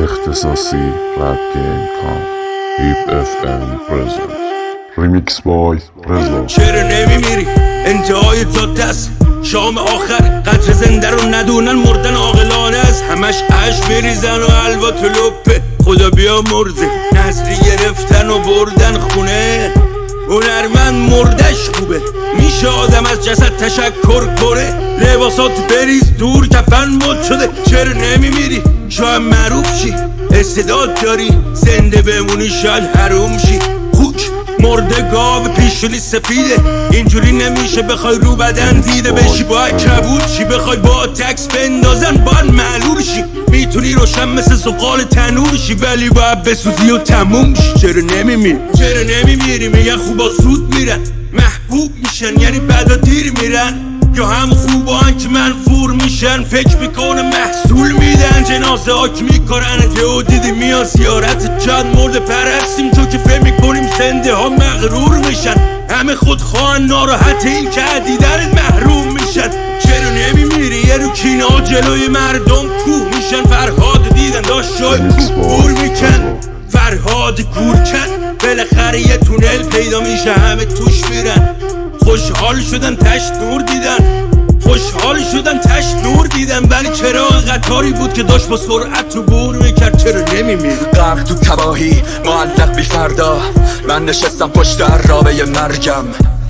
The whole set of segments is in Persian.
اختصاصی رپ گیم کام هیپ اف ام پرزنت ریمیکس بای رضا. چرا نمیمیری؟ انتهای جاده است، شام آخر. قدر زنده رو ندونن، مردن عاقلانه است. همش اش بریزن و حلوا تو لپه. خدا بیا مرزه، نظری گرفتن و بردن خونه. هنرمند مردش خوبه، میشه آدم از جسد تشکر کنه. لباسات بریز دور، کفن مد شده. چرا نمیمیری؟ شاید معروف شی، استعداد داری. زنده بمونی شاید حروم شی. خوک مرده گاو پیشونی سفیده. اینجوری نمیشه بخوای رو بدن دیده بشی. باید کبود شی، بخوای با تکس بندازن باید معلول شی. میتونی روشن مثل زغال تنور شی، ولی باید بسوزی و تموم شی. چرا نمیمیری؟ چرا نمیمیری؟ میگن خوبا زود میرن، محبوب میشن، یعنی بعدا دیر میرن. یا هم خوبان که منفور میشن، فکر میکنه محصول میدن. جنازه حاک میکنن و دیدی میان زیارت چند مرد پرستیم. تو که فهم میکنیم زنده ها مغرور میشن. همه خودخواهن، ناراحت این که دیدنت محروم میشن. چرا نمیمیری؟ یه رو کینا جلوی مردم کوه میشن. فرهاد دیدن داشت شای کور میکن. فرهاد کورکن بالاخره یه تونل پیدا میشه، همه توش میرن. خوشحال شدن تشت نور دیدن، خوشحال شدن تشت نور دیدن. ولی چرا قطاری بود که داشت با سرعت تو بور میکرد. چرا نمیمیری؟ غرق تو تباهی معلق بی فردا، من نشستم پشت عرابه مرگم.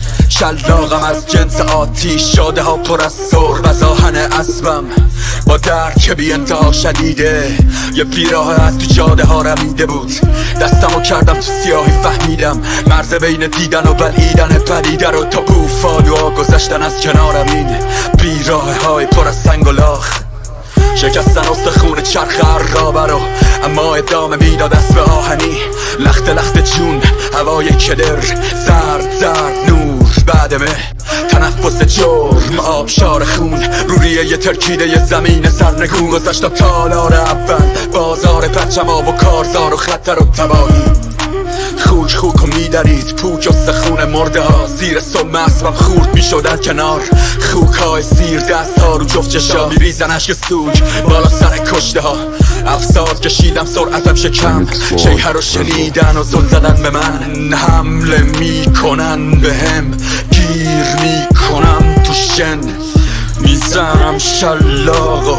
شلاقم از جنس آتیش، جاده ها پر از سرب از آهن اسبم. با درد که بی انتها شدیده، یه بیراه از تو جاده ها رمیده بود. دستمو کردم تو سیاهی، فهمیدم مرز بین دیدن و بلعیدن پدیده رو. تا بوفالوها گذشتن از کنارم، این بیراه های پر از سنگ و لاخ. شکستن استخون چرخ عرابه رو، اما ادامه میداد اسب آهنی. لخت لخت جون، هوای کدر، زرد زرد نور بعدمه. تنفس جرم، آبشار خون، روریه یه ترکیده یه زمین سرنگون. گذشت تالار اول، بازار پرچما و کارزار و خطر و تباهی. خوک خوک و میدرید پوک استخون مرده ها. زیر سم اسبم خورد میشد در کنار. خوک های سیر، دست ها رو جفت چشا میریزن اشک سوگ بالا سر کشته ها. افسار کشیدم سرعتم شکم، شیهه رو شنیدن و زل زدن به من. حمله میکنن به هم، گیر میکنم تو شن. میزنم شلاق و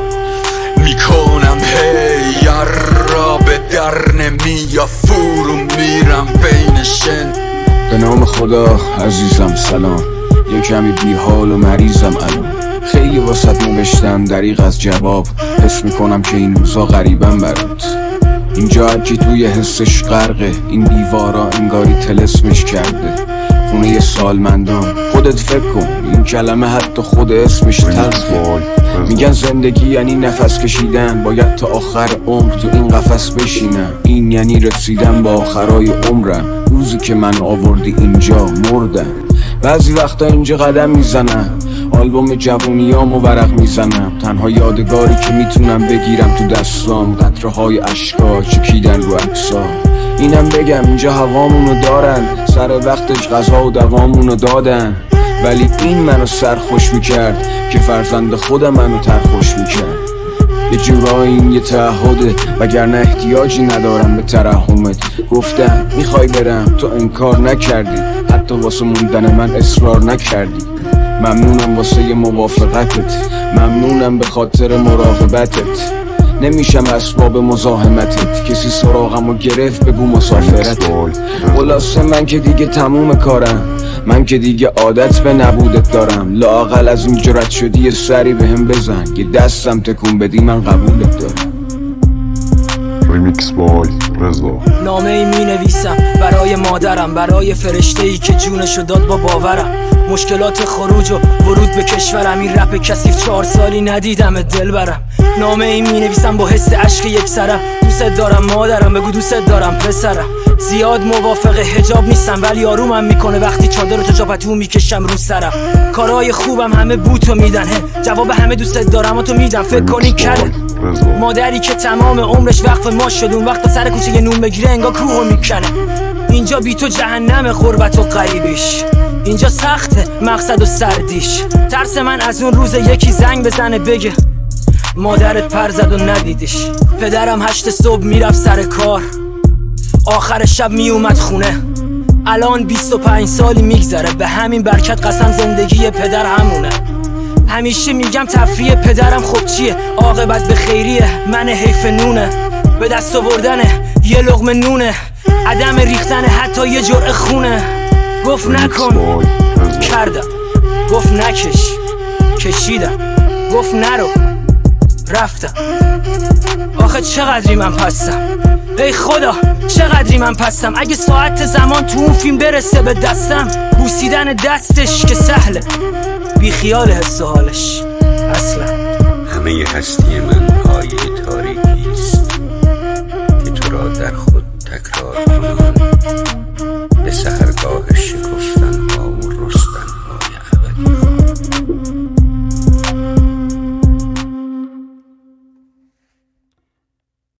میکنم هی را به در نمی یا فرو میرم بین شن. به نام خدا عزیزم سلام، یه کمی بی حال و مریضم الان. خیلی واسط نوشتم دریغ از جواب، حس میکنم که این روزا غریبم برات. اینجا هرکی توی حسش غرقه، این دیوارا انگاری تلسمش کرده. خونه سالمندان، خودت فکر کن این کلمه حتی خود اسمش تلخه. میگن زندگی یعنی نفس کشیدن، باید تا آخر عمر تو این قفس بشینم. این یعنی رسیدن با آخرای عمرم، روزی که من آوردی اینجا مردم. بعضی وقتا اینجا قدم میزنم، آلبوم جوونیامو ورق میزنم. تنها یادگاری که میتونم بگیرم تو دستام، قطره های اشکا چکیدن رو عکسا. اینم بگم اینجا هوامونو دارن، سر وقتش غذا و دوامونو دادن. ولی این منو سرخوش میکرد که فرزند خودم منو ترخوش میکرد. یه جورایی این یه تعهده، وگرنه احتیاجی ندارم به ترحمت. گفتم میخوای برم، تو انکار نکردی، حتی واسه موندن من اصرار نکردی. ممنونم واسه موافقتت، ممنونم به خاطر مراقبتت. نمیشم اسباب مزاحمتت، کسی سراغمو گرفت بگو مسافرتت. خلاصه من که دیگه تموم کارم، من که دیگه عادت به نبودت دارم. لااقل از این جرأت شدی یه سری بهم بزن، یه دستم تکون بدی من قبولت دارم. ریمیکس بای رضا. نامه ای می نویسم برای مادرم، برای فرشته ای که جونشو داد با باورم. مشکلات خروج و ورود به کشورم، این رپ کثیف 4 سالی ندیدم دل برم. نامه ای می نویسم با حس عشق یک سرم. دوست دارم مادرم، بگو دوست دارم پسرم. زیاد موافق حجاب نیستم، ولی آرومم میکنه وقتی چادر تو جاپتو میکشم رو سرم. کارهای خوبم همه بوتو میدن، جواب همه دوست دارم و تو میدم. فکر کنی کله مادری که تمام عمرش وقف ما شد، اون وقت سر کوچه یه نون بگیره انگار کوهو میکنه. اینجا بی تو جهنم غربت و غریبیش، اینجا سخته مقصد و سردیش. ترس من از اون روز یکی زنگ بزنه بگه مادرت پر زد و ندیدش. پدرم 8 صبح میرفت سر کار، آخر شب میومد خونه. الان 25 سالی میگذره، به همین برکت قسم زندگی پدر همونه. همیشه میگم تفریح پدرم خب چیه، عاقبت به خیریه، من حیف نونه. به دست آوردنه یه لقمه نونه، عدم ریختن حتی یه جرعه خونه. گفت نکن کردم، گفت نکش کشیدم، گفت نرو رفتم. آخه چقدری من پستم، ای خدا چقدری من پستم. اگه ساعت زمان تو اون فیلم برسه به دستم، بوسیدن دستش که سهله، بی خیال حس و حالش اصلا. همه هستی من پایه تاریک